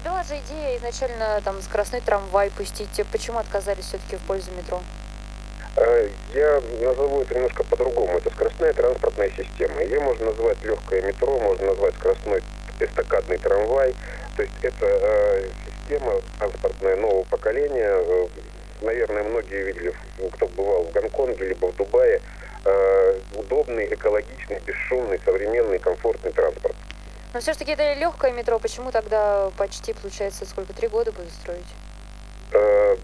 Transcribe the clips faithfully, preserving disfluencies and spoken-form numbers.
была же идея изначально там скоростной трамвай пустить. Почему отказались все-таки в пользу метро? Э, Я назову это немножко по-другому. Это скоростная транспортная система. Ее можно назвать легкое метро, можно назвать скоростной эстакадный трамвай. То есть это э, система транспортная нового поколения. Э, наверное, многие видели, кто бывал в Гонконге либо в Дубае. Э, удобный, экологичный, бесшумный, современный, комфортный транспорт. Но все-таки это легкое метро. Почему тогда почти, получается, сколько, три года будут строить? Э,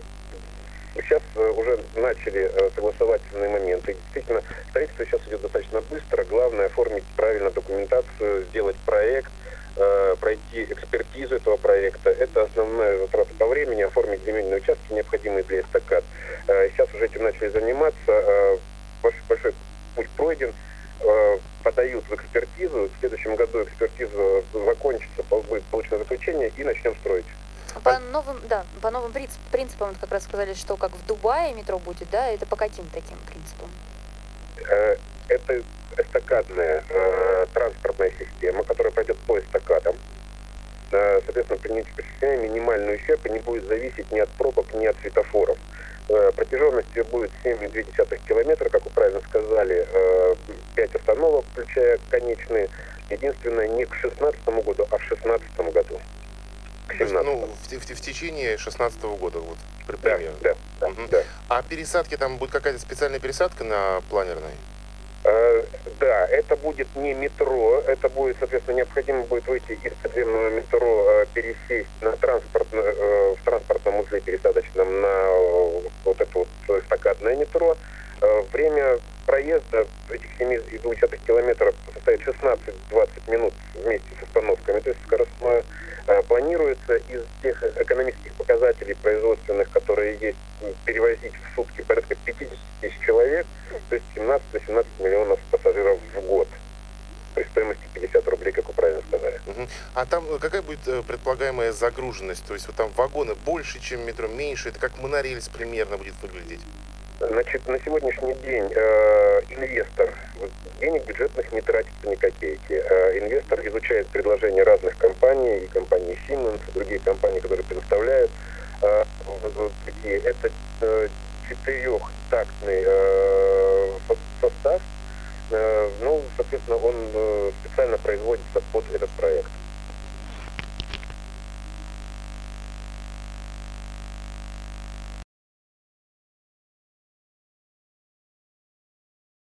Сейчас э, уже начали э, согласовательные моменты. Действительно, строительство сейчас идет достаточно быстро. Главное оформить правильно документацию, сделать проект, э, пройти экспертизу этого проекта. Это основная затрата по времени, оформить земельные участки, необходимые для эстакад. Э, сейчас уже этим начали заниматься. Э, большой, большой путь пройден. Э, подают в экспертизу. В следующем году экспертиза закончится, будет получено заключение и начнем строить. По новым, да, по новым принцип- принципам, вот как раз сказали, что как в Дубае метро будет, да, это по каким таким принципам? Э, Это эстакадная э, транспортная система, которая пройдет по эстакадам. Э, соответственно, при несуществлении минимальный ущерб не будет зависеть ни от пробок, ни от светофоров. Э, протяженность ее будет семь целых две десятых километра, как вы правильно сказали, э, пять остановок, включая конечные. Единственное, не к шестнадцатому году, а в шестнадцатом году. То есть, ну, в, в, в течение шестнадцатого года, вот, при- Да, примерно. да, да, Мгм. да. А пересадки, там будет какая-то специальная пересадка на планерной? Э, Да, это будет не метро, это будет, соответственно, необходимо будет выйти из подземного метро, э, пересесть на транспорт, э, в транспортном узле пересадочном на э, вот это вот эстакадное метро. Э, Время проезда этих семь целых две десятых километров составит шестнадцать-двадцать минут вместе с остановками. То есть скоростное э, планируется из тех экономических показателей производственных, которые есть, перевозить в сутки порядка пятьдесят тысяч человек, то есть семнадцать-восемнадцать миллионов пассажиров в год при стоимости пятьдесят рублей, как вы правильно сказали. Мгм. А там э, какая будет э, предполагаемая загруженность? То есть вот там вагоны больше, чем метро, меньше? Это как монорельс примерно будет выглядеть? Значит, на сегодняшний день э, инвестор, вот, денег бюджетных не тратится ни копейки. Э, инвестор изучает предложения разных компаний, и компании Siemens, и другие компании, которые предоставляют э, вот, вот такие. Это э, четырехтактный э, со- состав. Э, ну, соответственно, он э, специально производится под этот проект.